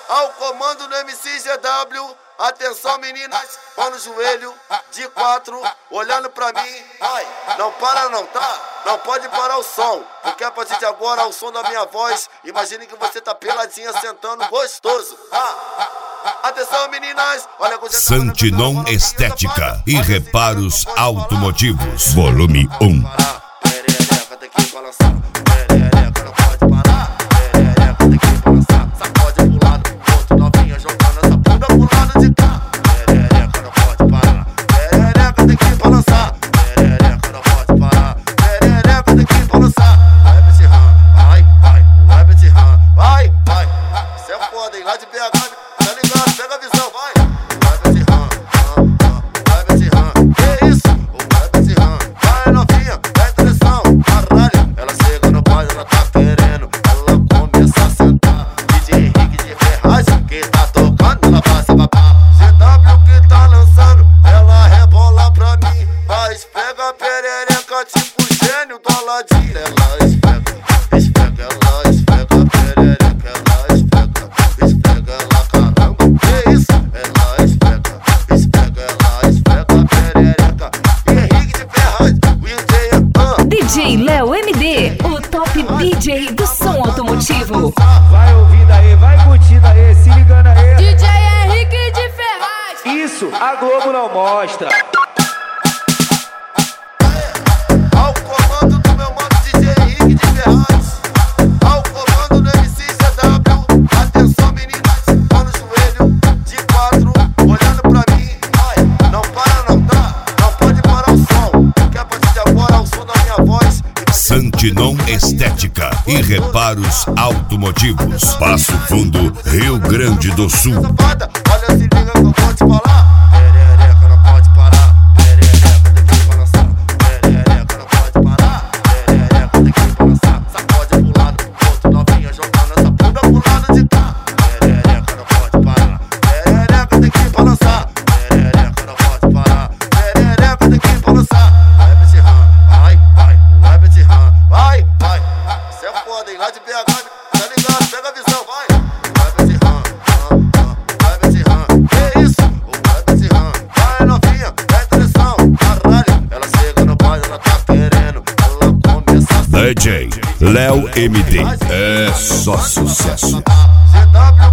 Ao comando do MCZW, atenção meninas, mão no joelho, de 4, olhando pra mim. Vai, não para não, tá? Não pode parar o som, porque a partir de agora o som da minha voz, imagine que você tá peladinha sentando gostoso. Atenção meninas, olha com Santinon Estética e Reparos Automotivos, volume 1. Perereca tem que balançar, perereca não pode parar, perereca tem que balançar, sacode pro lado, outro novinha jogando essa bunda pro lado de cá. Perereca não pode parar, perereca tem que balançar, perereca não pode parar, perereca tem que balançar. Vai Betty Han, vai, vai Betty Han, vai, vai. Cê é foda, hein, lá de BH, tá ligado, pega a visão, vai. Vai Betty Han, vai Betty Han, que isso? Vai Betty Han, vai novinha, presta atenção, caralho. Ela chega no baile, ela tá querendo, ela começa a sentar. DJ Henrique de Ferraz, que tá tocando, ela passa babá. CW que tá lançando, ela rebola pra mim. Mas pega a perereca tipo gênio do Aladim. Ela esfrega, ela esfrega a perereca, ela esfrega ela, caramba, que isso? Ela esfrega a perereca. Henrique de Ferraz, o DJ Léo MD, o top DJ do som automotivo. Vai ouvindo aí, vai curtindo aí, se ligando aí. DJ Henrique de Ferraz. Isso, a Globo não mostra. Ao comando do meu mano DJ Henrique de Ferraz, ao comando do MCZW, atenção meninas, mão no joelho, de 4, olhando pra mim. Vai, não para não, tá? Não pode parar o som, porque a partir de agora o som da minha voz. Santinon Estética e Reparos Automotivos, Passo Fundo, Rio Grande do Sul. Safada, olha, se liga que eu vou te falar. Perereca não pode parar, perereca tem que balançar, perereca não pode parar, perereca tem que balançar, sacode pro lado, outro novinha jogando essa bunda pro lado de cá. Perereca não pode parar, perereca tem que balançar, perereca não pode parar, perereca tem que balançar. Vai Betty Han, vai Betty Han, vai. Cê é foda, hein, lá de BH, tá ligado, pega a visão, vai. Vai Betty Han, vai Betty Han, que isso? Vai Betty Han, vai novinha, presta atenção, caralho. Ela chega no baile, ela tá querendo, ela começa a DJ Léo MD, é só sucesso. CW